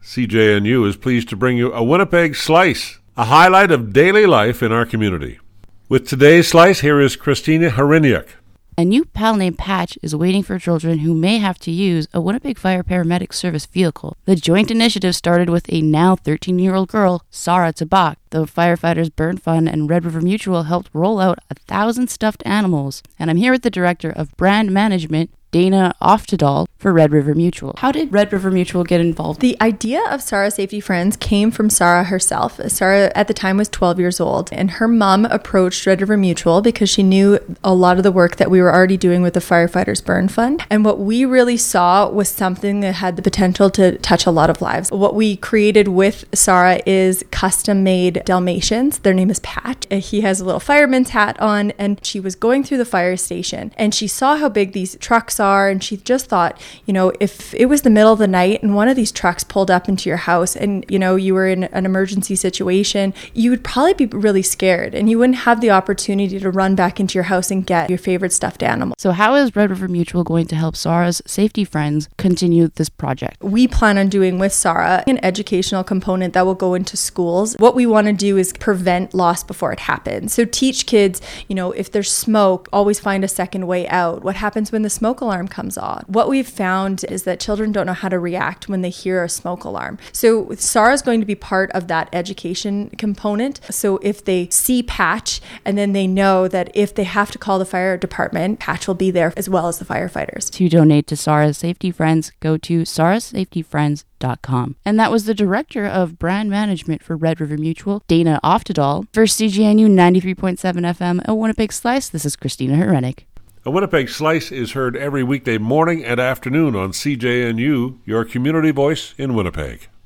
CJNU is pleased to bring you a Winnipeg Slice, a highlight of daily life in our community. With today's Slice, here is Christina Hryniuk. A new pal named Patch is waiting for children who may have to use a Winnipeg Fire Paramedic Service vehicle. The joint initiative started with a now 13-year-old girl, Sarah Tabak. The Firefighters Burn Fund and Red River Mutual helped roll out 1,000 stuffed animals. And I'm here with the Director of Brand Management, Dana Oftedal, for Red River Mutual. How did Red River Mutual get involved? The idea of Sarah Safety Friends came from Sarah herself. Sarah at the time was 12 years old, and her mom approached Red River Mutual because she knew a lot of the work that we were already doing with the Firefighters Burn Fund. And what we really saw was something that had the potential to touch a lot of lives. What we created with Sarah is custom-made Dalmatians. Their name is Patch. He has a little fireman's hat on, and she was going through the fire station, and she saw how big these trucks are, and she just thought, if it was the middle of the night and one of these trucks pulled up into your house and, you were in an emergency situation, you would probably be really scared, and you wouldn't have the opportunity to run back into your house and get your favorite stuffed animal. So how is Red River Mutual going to help Sarah's Safety Friends continue this project? We plan on doing with Sarah an educational component that will go into schools. What we want to do is prevent loss before it happens. So teach kids, if there's smoke, always find a second way out. What happens when the smoke alarm comes on? What we've found is that children don't know how to react when they hear a smoke alarm. So Sarah's going to be part of that education component. So if they see Patch, and then they know that if they have to call the fire department, Patch will be there as well as the firefighters. To donate to Sarah's Safety Friends, go to sarahsafetyfriends.com. And that was the Director of Brand Management for Red River Mutual, Dana Oftedal. For CJNU 93.7 FM, a Winnipeg Slice, this is Christina Hryniuk. A Winnipeg Slice is heard every weekday morning and afternoon on CJNU, your community voice in Winnipeg.